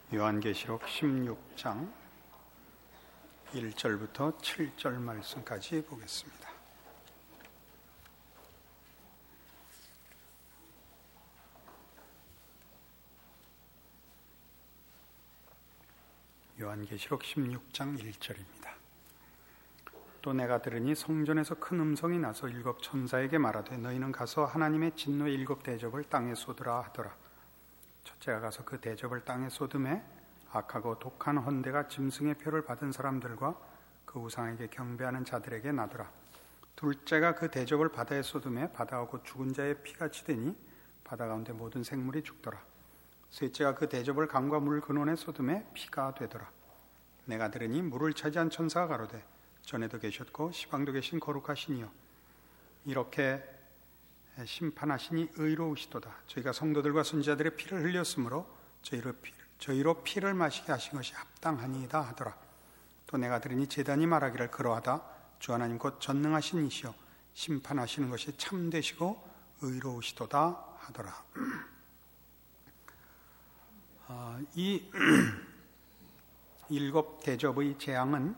요한계시록 16장 1절부터 7절 말씀까지 보겠습니다. 요한계시록 16장 1절입니다. 또 내가 들으니 성전에서 큰 음성이 나서 일곱 천사에게 말하되 너희는 가서 하나님의 진노의 일곱 대접을 땅에 쏟으라 하더라. 첫째가 가서 그 대접을 땅에 쏟음에 악하고 독한 헌대가 짐승의 표를 받은 사람들과 그 우상에게 경배하는 자들에게 나더라. 둘째가 그 대접을 바다에 쏟음에 바다하고 죽은 자의 피가 치되니 바다 가운데 모든 생물이 죽더라. 셋째가 그 대접을 강과 물 근원에 쏟음에 피가 되더라. 내가 들으니 물을 차지한 천사가 가로되 전에도 계셨고 시방도 계신 거룩하시니요 이렇게 심판하시니 의로우시도다. 저희가 성도들과 선지자들의 피를 흘렸으므로 저희로 피를 마시게 하신 것이 합당하니이다 하더라. 또 내가 들으니 제단이 말하기를 그러하다. 주 하나님 곧 전능하신 이시여 심판하시는 것이 참되시고 의로우시도다 하더라. 이 일곱 대접의 재앙은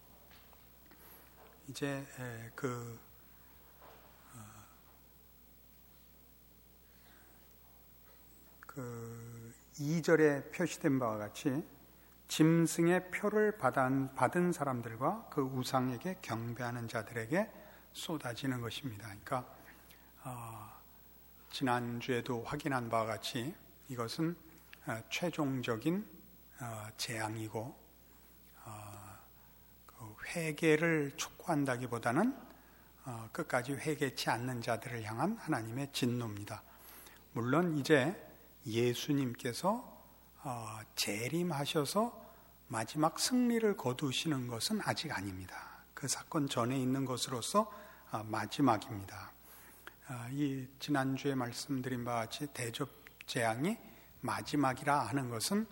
이제 그 2절에 표시된 바와 같이 짐승의 표를 받은 사람들과 그 우상에게 경배하는 자들에게 쏟아지는 것입니다. 그러니까 지난주에도 확인한 바와 같이 이것은 최종적인 재앙이고 회개를 촉구한다기보다는 끝까지 회개치 않는 자들을 향한 하나님의 진노입니다. 물론 이제 예수님께서 재림하셔서 마지막 승리를 거두시는 것은 아직 아닙니다. 그 사건 전에 있는 것으로서 마지막입니다. 이 지난주에 말씀드린 바와 같이 대접 재앙이 마지막이라 하는 것은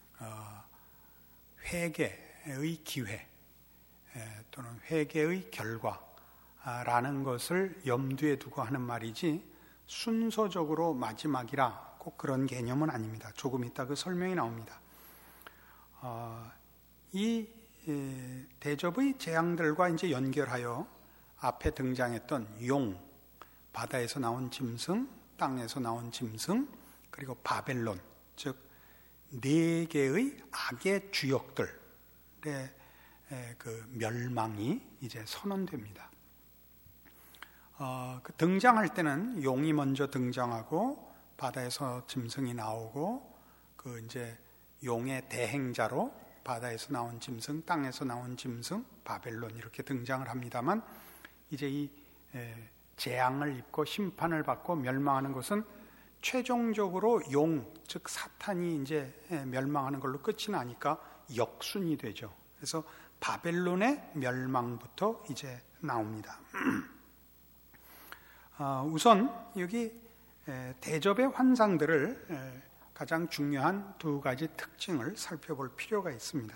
회개의 기회 또는 회개의 결과라는 것을 염두에 두고 하는 말이지 순서적으로 마지막이라 꼭 그런 개념은 아닙니다. 조금 이따 그 설명이 나옵니다. 이 대접의 재앙들과 이제 연결하여 앞에 등장했던 용, 바다에서 나온 짐승, 땅에서 나온 짐승, 그리고 바벨론, 즉 네 개의 악의 주역들의 그 멸망이 이제 선언됩니다. 그 등장할 때는 용이 먼저 등장하고 바다에서 짐승이 나오고 그 이제 용의 대행자로 바다에서 나온 짐승, 땅에서 나온 짐승, 바벨론 이렇게 등장을 합니다만 이제 이 재앙을 입고 심판을 받고 멸망하는 것은 최종적으로 용, 즉 사탄이 이제 멸망하는 걸로 끝이 나니까 역순이 되죠. 그래서 바벨론의 멸망부터 이제 나옵니다. 우선 여기 대접의 환상들을 가장 중요한 두 가지 특징을 살펴볼 필요가 있습니다.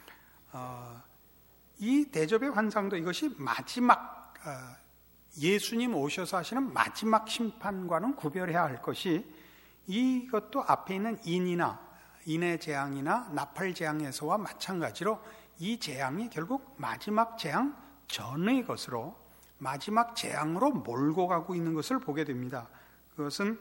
이 대접의 환상도 이것이 마지막 예수님 오셔서 하시는 마지막 심판과는 구별해야 할 것이 이것도 앞에 있는 인의 재앙이나 나팔 재앙에서와 마찬가지로 이 재앙이 결국 마지막 재앙 전의 것으로 마지막 재앙으로 몰고 가고 있는 것을 보게 됩니다. 그것은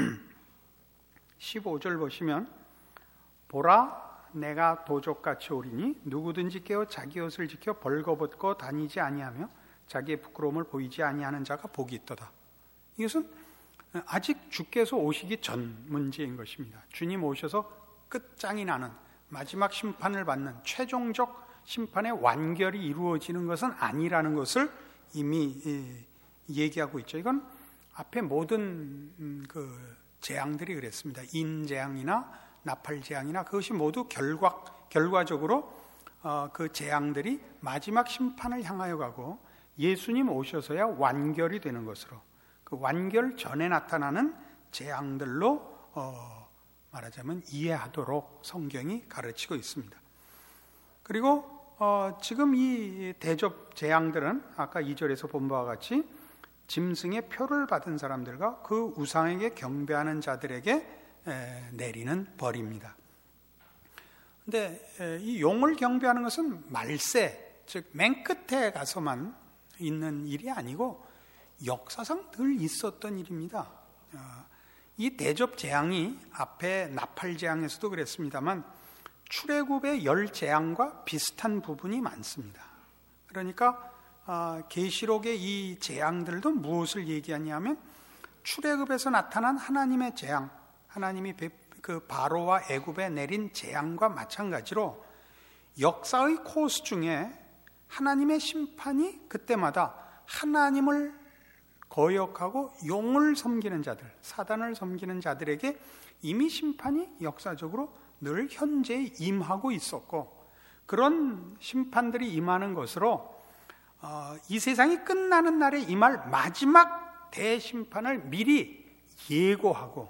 15절 보시면 보라 내가 도적같이 오리니 누구든지 깨어 자기 옷을 지켜 벌거벗고 다니지 아니하며 자기의 부끄러움을 보이지 아니하는 자가 복이 있도다. 이것은 아직 주께서 오시기 전 문제인 것입니다. 주님 오셔서 끝장이 나는 마지막 심판을 받는 최종적 심판의 완결이 이루어지는 것은 아니라는 것을 이미 얘기하고 있죠. 이건 앞에 모든 그 재앙들이 그랬습니다. 인재앙이나 나팔재앙이나 그것이 모두 결과적으로 그 재앙들이 마지막 심판을 향하여 가고 예수님 오셔서야 완결이 되는 것으로 그 완결 전에 나타나는 재앙들로 말하자면 이해하도록 성경이 가르치고 있습니다. 그리고 지금 이 대접 재앙들은 아까 2절에서 본 바와 같이 짐승의 표를 받은 사람들과 그 우상에게 경배하는 자들에게 내리는 벌입니다. 근데 이 용을 경배하는 것은 말세, 즉 맨 끝에 가서만 있는 일이 아니고 역사상 늘 있었던 일입니다. 이 대접 재앙이 앞에 나팔 재앙에서도 그랬습니다만 출애굽의 10재앙과 비슷한 부분이 많습니다. 그러니까 계시록의 이 재앙들도 무엇을 얘기하냐면 출애굽에서 나타난 하나님의 재앙, 하나님이 그 바로와 애굽에 내린 재앙과 마찬가지로 역사의 코스 중에 하나님의 심판이 그때마다 하나님을 거역하고 용을 섬기는 자들, 사단을 섬기는 자들에게 이미 심판이 역사적으로 늘 현재 임하고 있었고, 그런 심판들이 임하는 것으로 이 세상이 끝나는 날에 임할 마지막 대심판을 미리 예고하고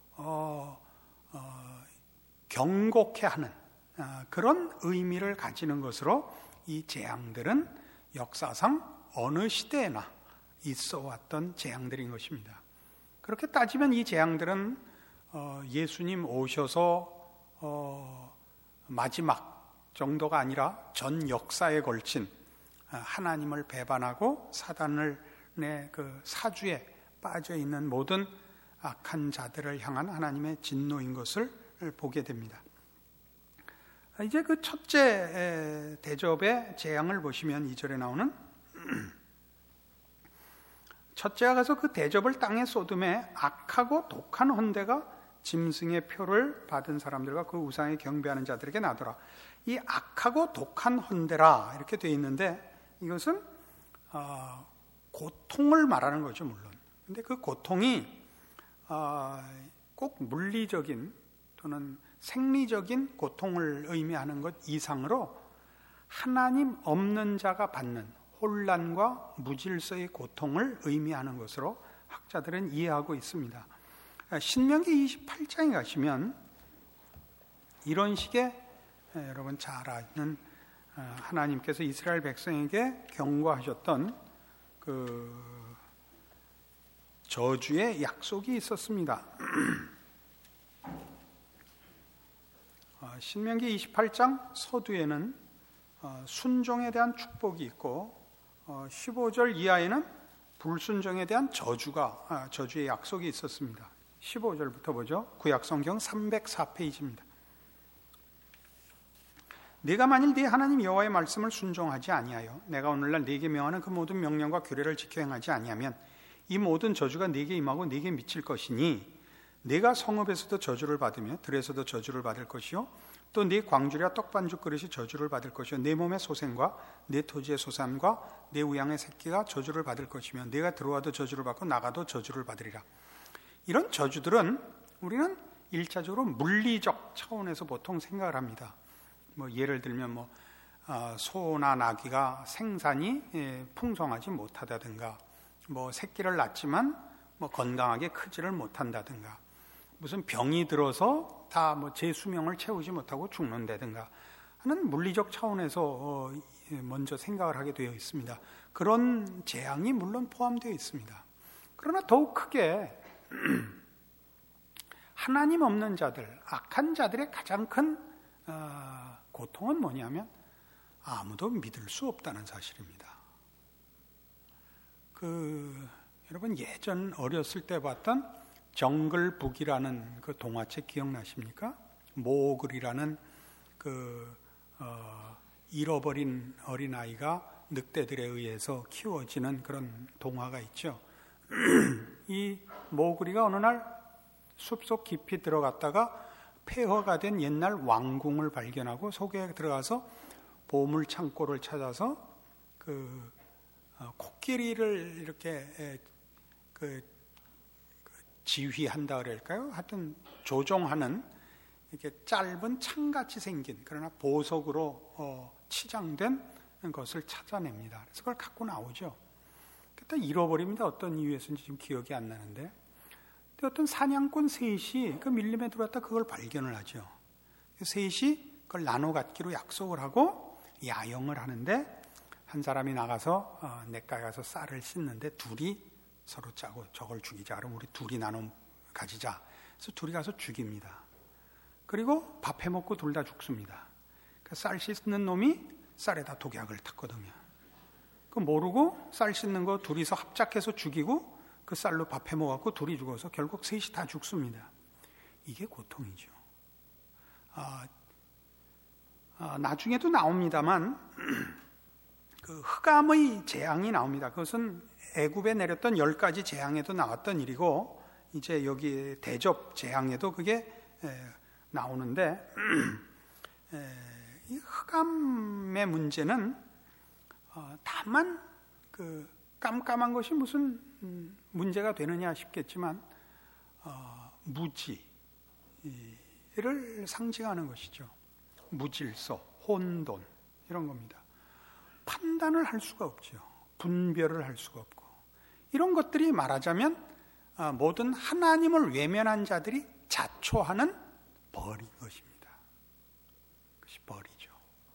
경고케 하는 그런 의미를 가지는 것으로 이 재앙들은 역사상 어느 시대에나 있어 왔던 재앙들인 것입니다. 그렇게 따지면 이 재앙들은 예수님 오셔서 마지막 정도가 아니라 전 역사에 걸친 하나님을 배반하고 사단을 그 사주에 빠져 있는 모든 악한 자들을 향한 하나님의 진노인 것을 보게 됩니다. 이제 그 첫째 대접의 재앙을 보시면 2절에 나오는 첫째가 가서 그 대접을 땅에 쏟음에 악하고 독한 헌대가 짐승의 표를 받은 사람들과 그 우상에 경배하는 자들에게 나더라. 이 악하고 독한 헌대라 이렇게 되어 있는데 이것은 고통을 말하는 거죠, 물론. 근데 그 고통이 꼭 물리적인 또는 생리적인 고통을 의미하는 것 이상으로 하나님 없는 자가 받는 혼란과 무질서의 고통을 의미하는 것으로 학자들은 이해하고 있습니다. 신명기 28장에 가시면 이런 식의 여러분 잘 아는 하나님께서 이스라엘 백성에게 경고하셨던 그 저주의 약속이 있었습니다. 신명기 28장 서두에는 순종에 대한 축복이 있고 15절 이하에는 불순종에 대한 저주의 약속이 있었습니다. 15절부터 보죠. 구약성경 304페이지입니다. 네가 만일 네 하나님 여호와의 말씀을 순종하지 아니하여 내가 오늘날 네게 명하는 그 모든 명령과 규례를 지켜 행하지 아니하면 이 모든 저주가 네게 임하고 네게 미칠 것이니 네가 성읍에서도 저주를 받으며 들에서도 저주를 받을 것이요 또 네 광주리와 떡반죽 그릇이 저주를 받을 것이요 네 몸의 소생과 네 토지의 소산과 네 우양의 새끼가 저주를 받을 것이며 네가 들어와도 저주를 받고 나가도 저주를 받으리라. 이런 저주들은 우리는 일차적으로 물리적 차원에서 보통 생각을 합니다. 예를 들면 소나 나귀가 생산이 풍성하지 못하다든가 새끼를 낳지만 건강하게 크지를 못한다든가 무슨 병이 들어서 다 제 수명을 채우지 못하고 죽는다든가 하는 물리적 차원에서 먼저 생각을 하게 되어 있습니다. 그런 재앙이 물론 포함되어 있습니다. 그러나 더욱 크게 하나님 없는 자들, 악한 자들의 가장 큰 고통은 뭐냐면 아무도 믿을 수 없다는 사실입니다. 여러분 예전 어렸을 때 봤던 정글북이라는 그 동화책 기억나십니까? 모글이라는 잃어버린 어린아이가 늑대들에 의해서 키워지는 그런 동화가 있죠. 이 모글이가 어느 날 숲속 깊이 들어갔다가 폐허가 된 옛날 왕궁을 발견하고 속에 들어가서 보물 창고를 찾아서 코끼리를 이렇게 지휘한다 그럴까요? 하여튼 조종하는 이렇게 짧은 창같이 생긴 그러나 보석으로 치장된 것을 찾아냅니다. 그래서 그걸 갖고 나오죠. 그때 잃어버립니다. 어떤 이유에서인지 지금 기억이 안 나는데 어떤 사냥꾼 셋이 그 밀림에 들어왔다 그걸 발견을 하죠. 셋이 그걸 나눠 갖기로 약속을 하고 야영을 하는데 한 사람이 나가서 냇가에 가서 쌀을 씻는데 둘이 서로 짜고 저걸 죽이자. 그럼 우리 둘이 나눠 가지자. 그래서 둘이 가서 죽입니다. 그리고 밥 해먹고 둘 다 죽습니다. 쌀 씻는 놈이 쌀에다 독약을 탔거든요. 그 모르고 쌀 씻는 거 둘이서 합작해서 죽이고 그 쌀로 밥 해먹었고 둘이 죽어서 결국 셋이 다 죽습니다. 이게 고통이죠. 나중에도 나옵니다만 그 흑암의 재앙이 나옵니다. 그것은 애굽에 내렸던 10가지 재앙에도 나왔던 일이고 이제 여기 대접 재앙에도 그게 나오는데 이 흑암의 문제는 다만 그 깜깜한 것이 무슨 문제가 되느냐 싶겠지만 무지를 상징하는 것이죠. 무질서, 혼돈 이런 겁니다. 판단을 할 수가 없죠. 분별을 할 수가 없고 이런 것들이 말하자면 모든 하나님을 외면한 자들이 자초하는 벌인 것입니다. 그것이 벌이죠.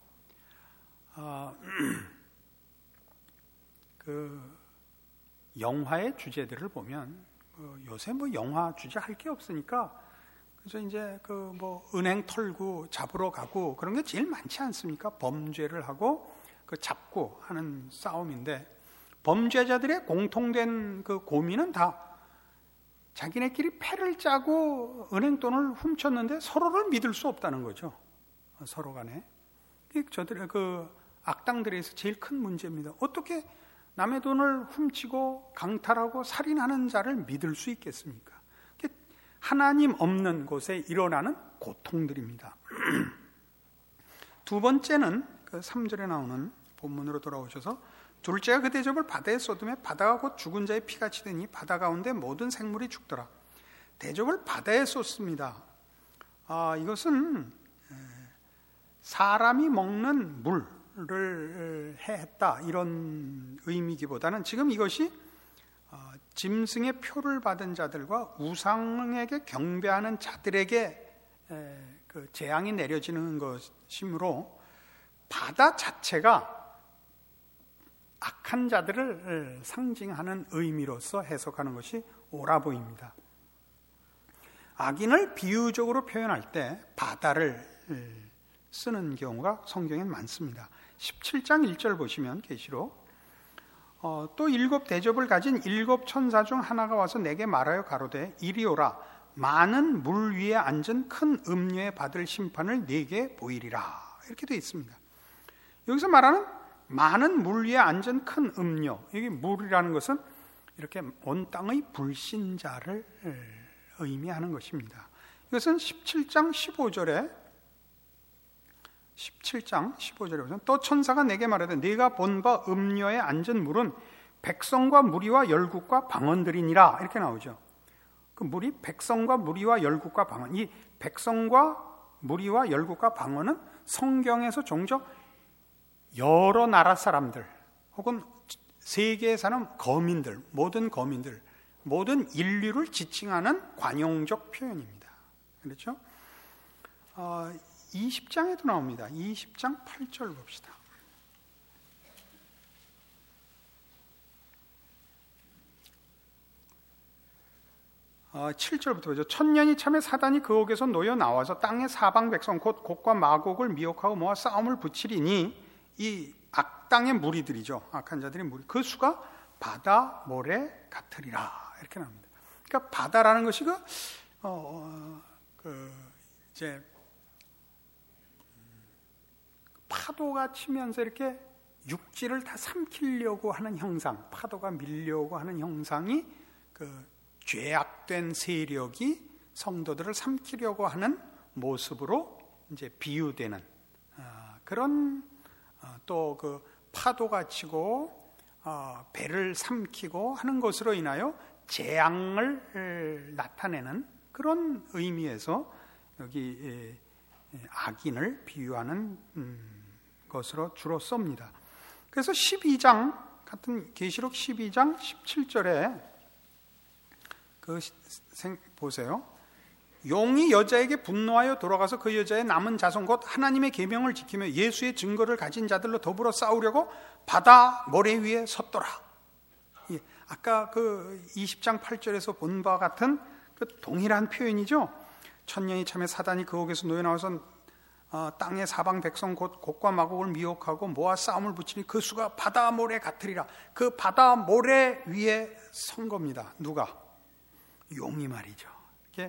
그 영화의 주제들을 보면 요새 뭐 영화 주제 할 게 없으니까 그래서 이제 그 뭐 은행 털고 잡으러 가고 그런 게 제일 많지 않습니까? 범죄를 하고 그 잡고 하는 싸움인데 범죄자들의 공통된 그 고민은 다 자기네끼리 패를 짜고 은행 돈을 훔쳤는데 서로를 믿을 수 없다는 거죠. 서로 간에. 저들의 그 악당들에서 제일 큰 문제입니다. 어떻게 남의 돈을 훔치고 강탈하고 살인하는 자를 믿을 수 있겠습니까? 하나님 없는 곳에 일어나는 고통들입니다. 두 번째는 그 3절에 나오는 본문으로 돌아오셔서 둘째가 그 대접을 바다에 쏟으며 바다가 곧 죽은 자의 피같이 되니 바다 가운데 모든 생물이 죽더라. 대접을 바다에 쏟습니다. 이것은 사람이 먹는 물을 해했다 이런 의미기보다는 지금 이것이 짐승의 표를 받은 자들과 우상에게 경배하는 자들에게 그 재앙이 내려지는 것이므로 바다 자체가 악한 자들을 상징하는 의미로서 해석하는 것이 옳아 보입니다. 악인을 비유적으로 표현할 때 바다를 쓰는 경우가 성경엔 많습니다. 17장 1절 보시면 계시록 또 7 대접을 가진 7 천사 중 하나가 와서 내게 말하여 가로되 이리 오라 많은 물 위에 앉은 큰 음녀에 받을 심판을 네게 보이리라 이렇게 되어 있습니다. 여기서 말하는 많은 물 위에 앉은 큰 음녀, 여기 물이라는 것은 이렇게 온 땅의 불신자를 의미하는 것입니다. 이것은 17장 15절에 보면 또 천사가 내게 말하되 네가 본 바 음녀에 앉은 물은 백성과 무리와 열국과 방언들이니라 이렇게 나오죠. 그 물이 백성과 무리와 열국과 방언, 이 백성과 무리와 열국과 방언은 성경에서 종종 여러 나라 사람들 혹은 세계에 사는 거민들, 모든 거민들, 모든 인류를 지칭하는 관용적 표현입니다. 그렇죠? 20장에도 나옵니다. 20장 8절 봅시다. 7절부터 보죠. 천년이 참에 사단이 그 옥에서 놓여 나와서 땅의 사방 백성 곧 곡과 마곡을 미혹하고 모아 싸움을 붙이리니 이 악당의 무리들이죠. 악한 자들의 무리. 그 수가 바다 모래 같으리라 이렇게 나옵니다. 그러니까 바다라는 것이 이제 파도가 치면서 이렇게 육지를 다 삼키려고 하는 형상, 파도가 밀려오고 하는 형상이 그 죄악된 세력이 성도들을 삼키려고 하는 모습으로 이제 비유되는 그런 또 그 파도가 치고 배를 삼키고 하는 것으로 인하여 재앙을 나타내는 그런 의미에서 여기 악인을 비유하는 것으로 주로 씁니다. 그래서 12장 같은 계시록 12장 17절에 보세요. 용이 여자에게 분노하여 돌아가서 그 여자의 남은 자손 곧 하나님의 계명을 지키며 예수의 증거를 가진 자들로 더불어 싸우려고 바다 모래 위에 섰더라. 아까 그 20장 8절에서 본 바와 같은 그 동일한 표현이죠. 천년이 참에 사단이 그 옥에서 놓여 나와서 땅의 사방 백성 곧 곡과 마곡을 미혹하고 모아 싸움을 붙이니 그 수가 바다 모래 같으리라. 그 바다 모래 위에 선 겁니다. 누가? 용이 말이죠. 이렇게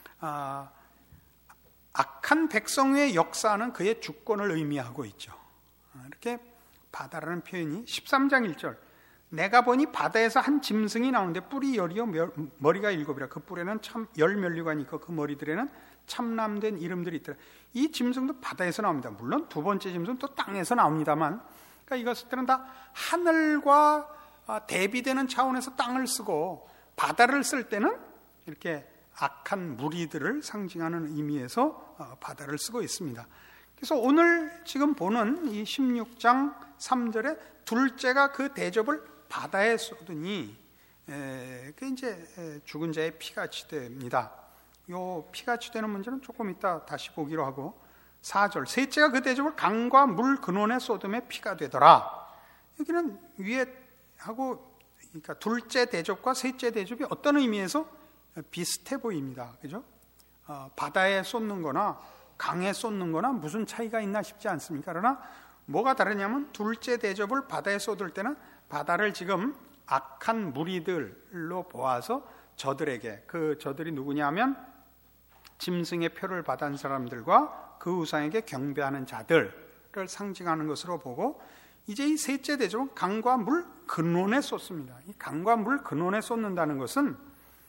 악한 백성의 역사는 그의 주권을 의미하고 있죠. 이렇게 바다라는 표현이 13장 1절, 내가 보니 바다에서 한 짐승이 나오는데 뿔이 열이요 머리가 일곱이라. 그 뿔에는 참 열면류관이 있고 그 머리들에는 참남된 이름들이 있더라. 이 짐승도 바다에서 나옵니다. 물론 두 번째 짐승은 또 땅에서 나옵니다만, 그러니까 이것들은 다 하늘과 대비되는 차원에서 땅을 쓰고, 바다를 쓸 때는 이렇게 악한 무리들을 상징하는 의미에서 바다를 쓰고 있습니다. 그래서 오늘 지금 보는 이 16장 3절에 둘째가 그 대접을 바다에 쏟으니, 그게 이제 죽은 자의 피같이 됩니다. 요 피같이 되는 문제는 조금 이따 다시 보기로 하고, 4절, 셋째가 그 대접을 강과 물 근원에 쏟음에 피가 되더라. 여기는 위에 하고, 그러니까 둘째 대접과 셋째 대접이 어떤 의미에서 비슷해 보입니다. 그죠? 바다에 쏟는 거나 강에 쏟는 거나 무슨 차이가 있나 싶지 않습니까? 그러나 뭐가 다르냐면, 둘째 대접을 바다에 쏟을 때는 바다를 지금 악한 무리들로 보아서 저들에게, 그 저들이 누구냐면 짐승의 표를 받은 사람들과 그 우상에게 경배하는 자들을 상징하는 것으로 보고, 이제 이 셋째 대접은 강과 물 근원에 쏟습니다. 이 강과 물 근원에 쏟는다는 것은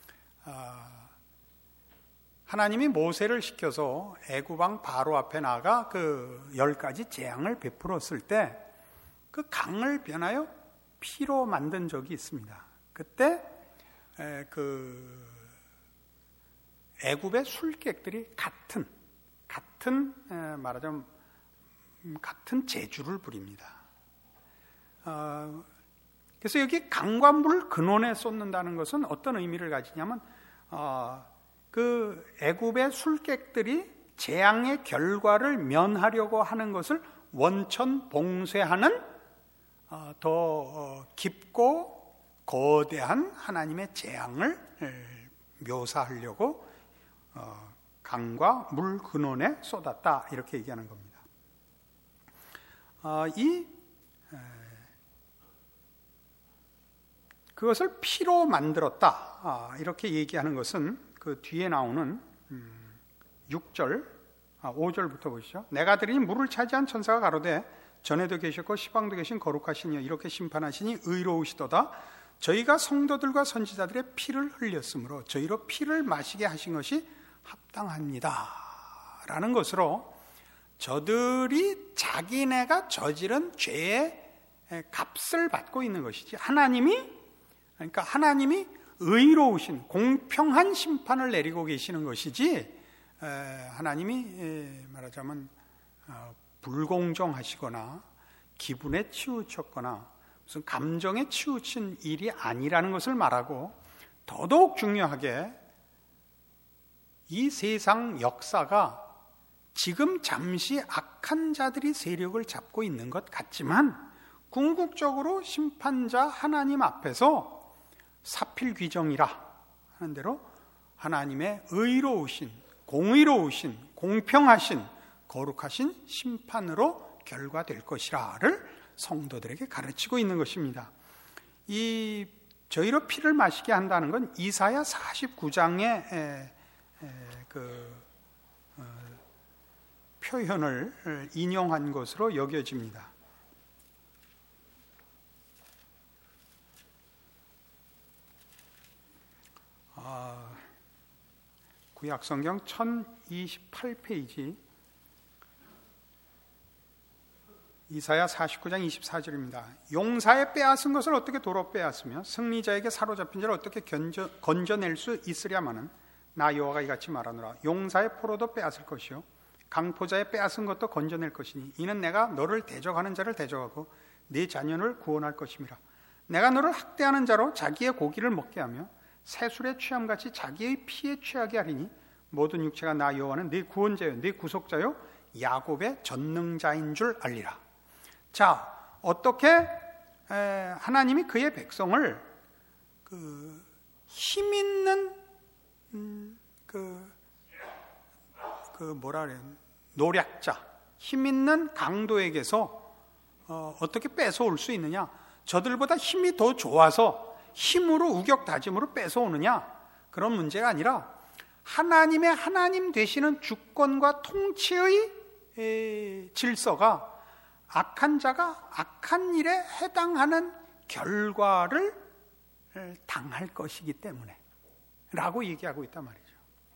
하나님이 모세를 시켜서 애굽 왕 바로 앞에 나가 그 10가지 재앙을 베풀었을 때 그 강을 변하여 피로 만든 적이 있습니다. 그때 그 애굽의 술객들이 같은 말하자면 같은 재주를 부립니다. 그래서 여기 강과 물 근원에 쏟는다는 것은 어떤 의미를 가지냐면, 그 애굽의 술객들이 재앙의 결과를 면하려고 하는 것을 원천 봉쇄하는 더 깊고 거대한 하나님의 재앙을 묘사하려고 강과 물 근원에 쏟았다, 이렇게 얘기하는 겁니다. 그것을 피로 만들었다, 이렇게 얘기하는 것은 그 뒤에 나오는 6절, 5절부터 보시죠. 내가 드리니 물을 차지한 천사가 가로되 전에도 계셨고 시방도 계신 거룩하시니여 이렇게 심판하시니 의로우시도다. 저희가 성도들과 선지자들의 피를 흘렸으므로 저희로 피를 마시게 하신 것이 합당합니다 라는 것으로, 저들이 자기네가 저지른 죄의 값을 받고 있는 것이지, 그러니까 하나님이 의로우신 공평한 심판을 내리고 계시는 것이지, 하나님이 말하자면 불공정하시거나 기분에 치우쳤거나 무슨 감정에 치우친 일이 아니라는 것을 말하고, 더더욱 중요하게 이 세상 역사가 지금 잠시 악한 자들이 세력을 잡고 있는 것 같지만, 궁극적으로 심판자 하나님 앞에서 사필귀정이라 하는 대로 하나님의 의로우신, 공의로우신, 공평하신, 거룩하신 심판으로 결과될 것이라를 성도들에게 가르치고 있는 것입니다. 이 저희로 피를 마시게 한다는 건 이사야 49장의 표현을 인용한 것으로 여겨집니다. 구약성경 1028페이지 이사야 49장 24절입니다. 용사의 빼앗은 것을 어떻게 도로 빼앗으며 승리자에게 사로잡힌 자를 어떻게 건져낼 수 있으랴마는 나 여호와가 이같이 말하노라. 용사의 포로도 빼앗을 것이요 강포자의 빼앗은 것도 건져낼 것이니 이는 내가 너를 대적하는 자를 대적하고 네 자녀를 구원할 것임이라. 내가 너를 학대하는 자로 자기의 고기를 먹게 하며 새술에 취함같이 자기의 피에 취하게 하리니 모든 육체가 나 여호와는 네 구원자요 네 구속자요 야곱의 전능자인 줄 알리라. 자, 어떻게 하나님이 그의 백성을 힘 있는 노략자, 힘 있는 강도에게서 어떻게 뺏어올 수 있느냐? 저들보다 힘이 더 좋아서 힘으로 우격다짐으로 뺏어오느냐? 그런 문제가 아니라 하나님의 하나님 되시는 주권과 통치의 질서가 악한 자가 악한 일에 해당하는 결과를 당할 것이기 때문에 라고 얘기하고 있단 말이죠.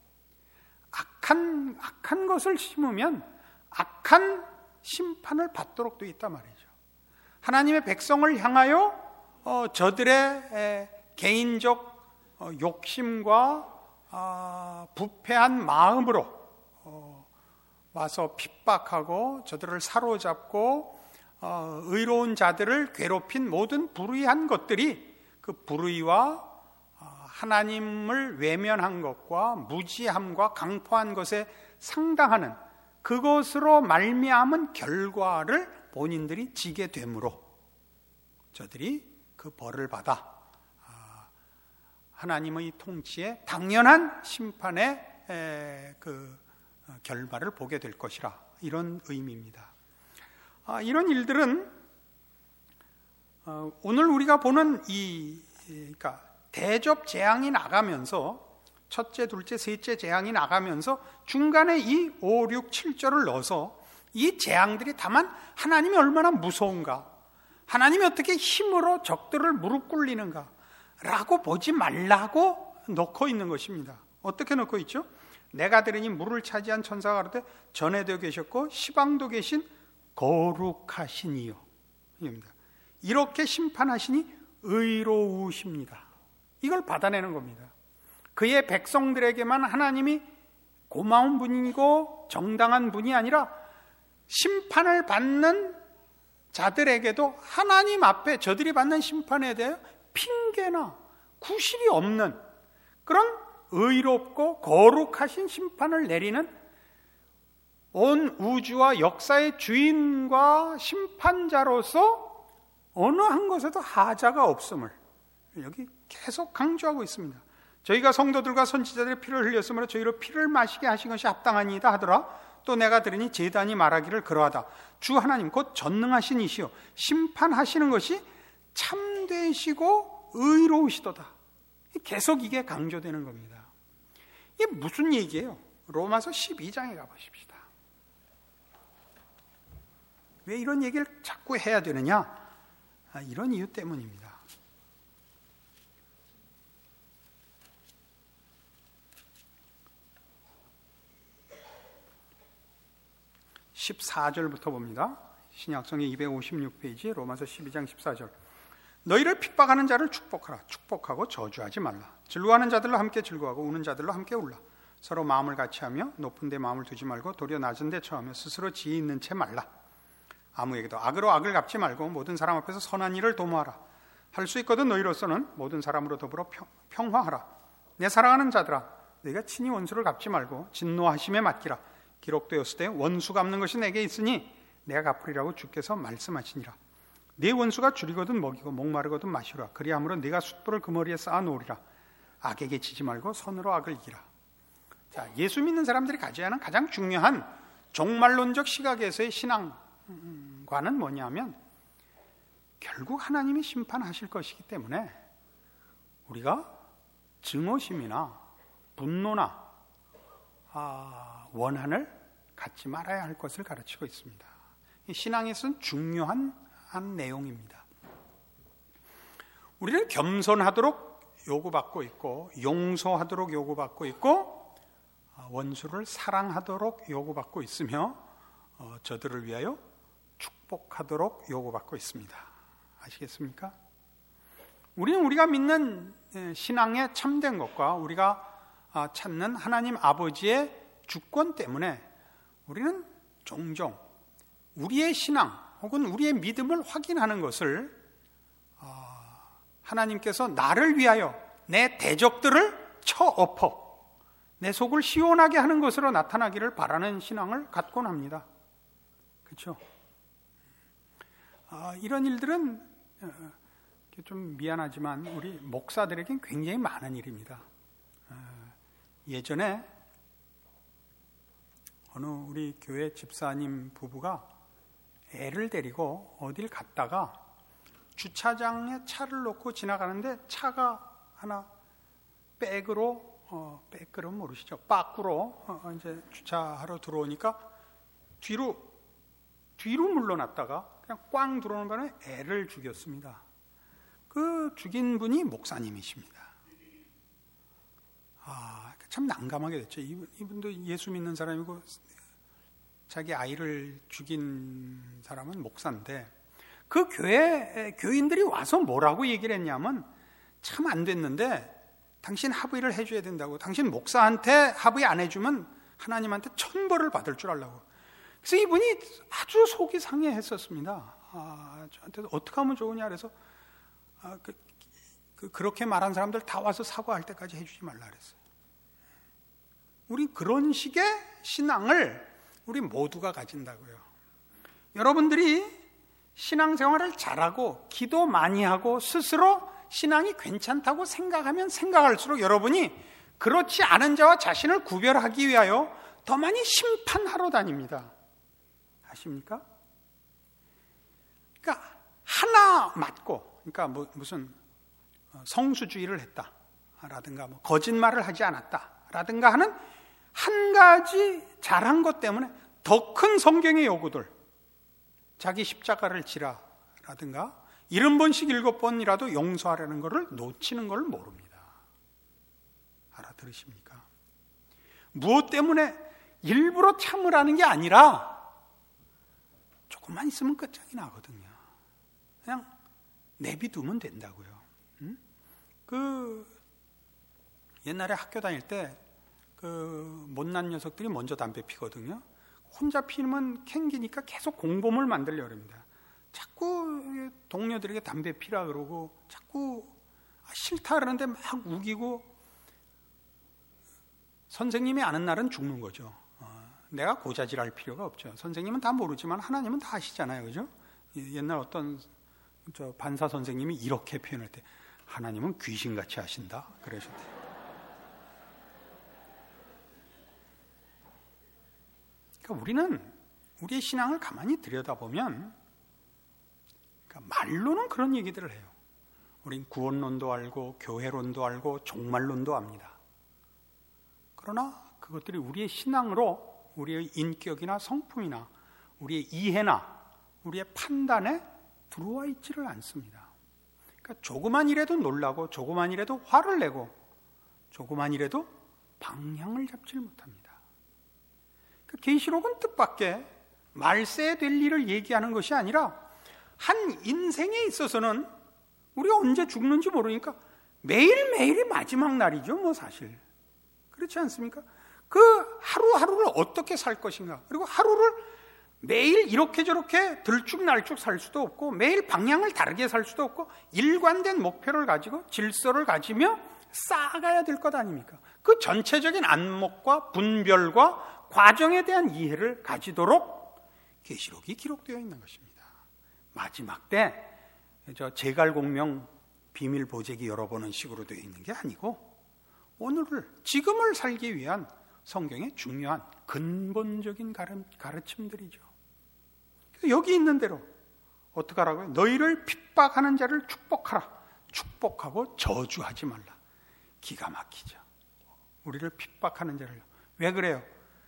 악한 것을 심으면 악한 심판을 받도록 되어 있단 말이죠. 하나님의 백성을 향하여 저들의 개인적 욕심과 부패한 마음으로 와서 핍박하고 저들을 사로잡고 의로운 자들을 괴롭힌 모든 불의한 것들이 그 불의와 하나님을 외면한 것과 무지함과 강포한 것에 상당하는 그것으로 말미암은 결과를 본인들이 지게 되므로 저들이 그 벌을 받아 하나님의 통치에 당연한 심판의 그 결말을 보게 될 것이라, 이런 의미입니다. 이런 일들은 오늘 우리가 보는 그러니까 대접 재앙이 나가면서 첫째, 둘째, 셋째 재앙이 나가면서 중간에 이 5, 6, 7절을 넣어서 이 재앙들이 다만 하나님이 얼마나 무서운가, 하나님이 어떻게 힘으로 적들을 무릎 꿇리는가 라고 보지 말라고 넣고 있는 것입니다. 어떻게 넣고 있죠? 내가 들으니 물을 차지한 천사가 가로되 전에도 계셨고 시방도 계신 거룩하시니요. 이렇게 심판하시니 의로우십니다. 이걸 받아내는 겁니다. 그의 백성들에게만 하나님이 고마운 분이고 정당한 분이 아니라 심판을 받는 자들에게도 하나님 앞에 저들이 받는 심판에 대해 핑계나 구실이 없는 그런 의롭고 거룩하신 심판을 내리는 온 우주와 역사의 주인과 심판자로서 어느 한 것에도 하자가 없음을 여기 계속 강조하고 있습니다. 저희가 성도들과 선지자들의 피를 흘렸으므로 저희로 피를 마시게 하신 것이 합당하니이다 하더라. 또 내가 들으니 제단이 말하기를 그러하다. 주 하나님 곧 전능하신 이시요 심판하시는 것이 참되시고 의로우시도다. 계속 이게 강조되는 겁니다. 이게 무슨 얘기예요? 로마서 12장에 가보십시다. 왜 이런 얘기를 자꾸 해야 되느냐? 이런 이유 때문입니다. 14절부터 봅니다. 신약성의 256페이지 로마서 12장 14절. 너희를 핍박하는 자를 축복하라. 축복하고 저주하지 말라. 즐거워하는 자들로 함께 즐거워하고 우는 자들로 함께 울라. 서로 마음을 같이하며 높은 데 마음을 두지 말고 도리어 낮은 데 처하며 스스로 지혜 있는 채 말라. 아무에게도 악으로 악을 갚지 말고 모든 사람 앞에서 선한 일을 도모하라. 할 수 있거든 너희로서는 모든 사람으로 더불어 평화하라. 내 사랑하는 자들아, 너희가 친히 원수를 갚지 말고 진노하심에 맡기라. 기록되었을 때 원수 갚는 것이 내게 있으니 내가 갚으리라고 주께서 말씀하시니라. 네 원수가 줄이거든 먹이고 목마르거든 마시라. 그리함으로 네가 숫불을 그 머리에 쌓아 놓으리라. 악에게 지지 말고 선으로 악을 이기라. 자, 예수 믿는 사람들이 가져야 하는 가장 중요한 종말론적 시각에서의 신앙과는 뭐냐면 결국 하나님이 심판하실 것이기 때문에 우리가 증오심이나 분노나 원한을 갖지 말아야 할 것을 가르치고 있습니다. 신앙에서는 중요한 내용입니다. 우리는 겸손하도록 요구받고 있고 용서하도록 요구받고 있고 원수를 사랑하도록 요구받고 있으며 저들을 위하여 축복하도록 요구받고 있습니다. 아시겠습니까? 우리는 우리가 믿는 신앙의 참된 것과 우리가 찾는 하나님 아버지의 주권 때문에 우리는 종종 우리의 신앙 혹은 우리의 믿음을 확인하는 것을 하나님께서 나를 위하여 내 대적들을 쳐엎어 내 속을 시원하게 하는 것으로 나타나기를 바라는 신앙을 갖곤 합니다. 그렇죠? 이런 일들은 좀 미안하지만 우리 목사들에겐 굉장히 많은 일입니다. 예전에 어느 우리 교회 집사님 부부가 애를 데리고 어딜 갔다가 주차장에 차를 놓고 지나가는데 차가 하나 백으로 모르시죠? 빠꾸로 이제 주차하러 들어오니까 뒤로 물러났다가 그냥 꽝 들어오는 바람에 애를 죽였습니다. 그 죽인 분이 목사님이십니다. 참 난감하게 됐죠. 이분도 예수 믿는 사람이고 자기 아이를 죽인 사람은 목사인데 그 교회 교인들이 와서 뭐라고 얘기를 했냐면 참 안 됐는데 당신 합의를 해줘야 된다고. 당신 목사한테 합의 안 해주면 하나님한테 천벌을 받을 줄 알라고. 그래서 이분이 아주 속이 상해했었습니다. 저한테 어떻게 하면 좋으냐 그래서 그렇게 말한 사람들 다 와서 사과할 때까지 해주지 말라 그랬어요. 우리 그런 식의 신앙을 우리 모두가 가진다고요. 여러분들이 신앙생활을 잘하고 기도 많이 하고 스스로 신앙이 괜찮다고 생각하면 생각할수록 여러분이 그렇지 않은 자와 자신을 구별하기 위하여 더 많이 심판하러 다닙니다. 아십니까? 그러니까 하나 맞고, 그러니까 무슨 성수주의를 했다라든가 거짓말을 하지 않았다라든가 하는 한 가지 잘한 것 때문에 더 큰 성경의 요구들, 자기 십자가를 지라라든가 70번씩 7번이라도 용서하라는 것을 놓치는 걸 모릅니다. 알아들으십니까? 무엇 때문에 일부러 참으라는 게 아니라 조금만 있으면 끝장이 나거든요. 그냥 내비두면 된다고요. 옛날에 학교 다닐 때 못난 녀석들이 먼저 담배 피거든요. 혼자 피면 캥기니까 계속 공범을 만들려고 합니다. 자꾸 동료들에게 담배 피라 그러고 자꾸 싫다 그러는데 막 우기고 선생님이 아는 날은 죽는 거죠. 내가 고자질할 필요가 없죠. 선생님은 다 모르지만 하나님은 다 아시잖아요. 그죠? 옛날 어떤 반사 선생님이 이렇게 표현할 때 하나님은 귀신같이 하신다 그러셨대요. 그러니까 우리는 우리의 신앙을 가만히 들여다보면 그러니까 말로는 그런 얘기들을 해요. 우린 구원론도 알고 교회론도 알고 종말론도 압니다. 그러나 그것들이 우리의 신앙으로 우리의 인격이나 성품이나 우리의 이해나 우리의 판단에 들어와 있지를 않습니다. 그러니까 조그만 일에도 놀라고 조그만 일에도 화를 내고 조그만 일에도 방향을 잡질 못합니다. 계시록은 뜻밖의 말세에 될 일을 얘기하는 것이 아니라 한 인생에 있어서는 우리가 언제 죽는지 모르니까 매일매일이 마지막 날이죠. 사실 그렇지 않습니까? 그 하루하루를 어떻게 살 것인가, 그리고 하루를 매일 이렇게 저렇게 들쭉날쭉 살 수도 없고 매일 방향을 다르게 살 수도 없고 일관된 목표를 가지고 질서를 가지며 쌓아가야 될 것 아닙니까? 그 전체적인 안목과 분별과 과정에 대한 이해를 가지도록 계시록이 기록되어 있는 것입니다. 마지막 때 제갈공명 비밀 보재기 열어보는 식으로 되어 있는 게 아니고 오늘을 지금을 살기 위한 성경의 중요한 근본적인 가르침들이죠. 여기 있는 대로 어떻게 하라고요? 너희를 핍박하는 자를 축복하라. 축복하고 저주하지 말라. 기가 막히죠. 우리를 핍박하는 자를. 왜 그래요?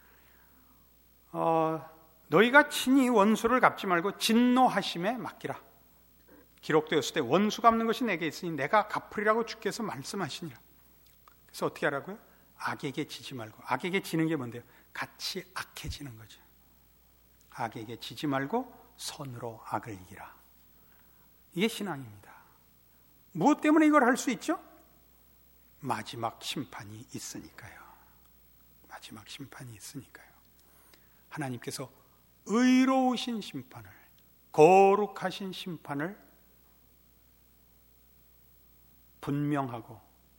너희가 친히 원수를 갚지 말고 진노하심에 맡기라. 기록되었을 때 원수 갚는 것이 내게 있으니 내가 갚으리라고 주께서 말씀하시니라. 그래서 어떻게 하라고요? 악에게 지지 말고. 악에게 지는 게 뭔데요? 같이 악해지는 거죠. 악에게 지지 말고 선으로 악을 이기라. 이게 신앙입니다. 무엇 때문에 이걸 할 수 있죠? 마지막 심판이 있으니까요. 마지막 심판이 있으니까요. 하나님께서 의로우신 심판을, 거룩하신 심판을 분명하고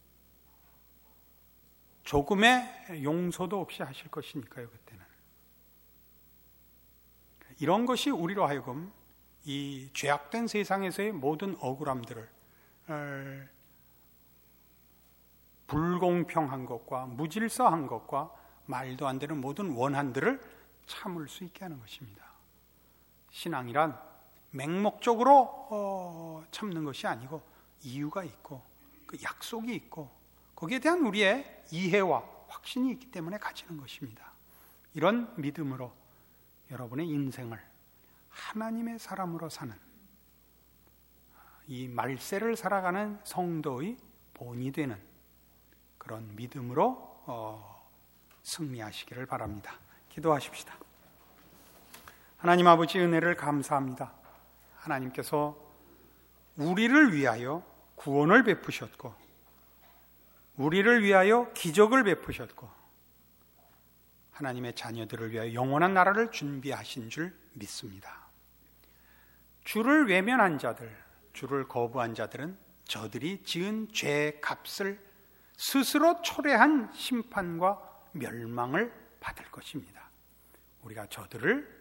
조금의 용서도 없이 하실 것이니까요. 그때는 이런 것이 우리로 하여금 이 죄악된 세상에서의 모든 억울함들을 불공평한 것과 무질서한 것과 말도 안 되는 모든 원한들을 참을 수 있게 하는 것입니다. 신앙이란 맹목적으로 참는 것이 아니고 이유가 있고 그 약속이 있고 거기에 대한 우리의 이해와 확신이 있기 때문에 가지는 것입니다. 이런 믿음으로 여러분의 인생을 하나님의 사람으로 사는 이 말세를 살아가는 성도의 본이 되는 그런 믿음으로 승리하시기를 바랍니다. 기도하십시다. 하나님 아버지, 은혜를 감사합니다. 하나님께서 우리를 위하여 구원을 베푸셨고 우리를 위하여 기적을 베푸셨고 하나님의 자녀들을 위하여 영원한 나라를 준비하신 줄 믿습니다. 주를 외면한 자들, 주를 거부한 자들은 저들이 지은 죄의 값을 스스로 초래한 심판과 멸망을 받을 것입니다. 우리가 저들을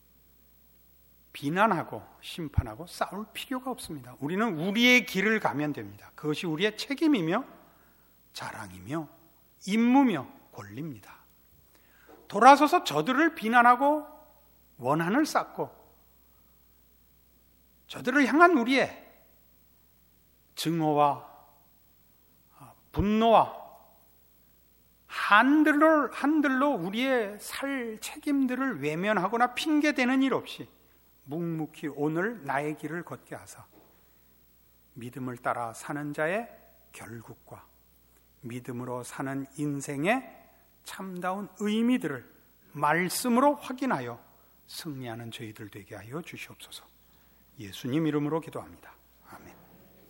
비난하고 심판하고 싸울 필요가 없습니다. 우리는 우리의 길을 가면 됩니다. 그것이 우리의 책임이며 자랑이며 임무며 권리입니다. 돌아서서 저들을 비난하고 원한을 쌓고 저들을 향한 우리의 증오와 분노와 한들로 우리의 살 책임들을 외면하거나 핑계대는 일 없이 묵묵히 오늘 나의 길을 걷게 하사 믿음을 따라 사는 자의 결국과 믿음으로 사는 인생의 참다운 의미들을 말씀으로 확인하여 승리하는 저희들 되게 하여 주시옵소서. 예수님 이름으로 기도합니다. 아멘.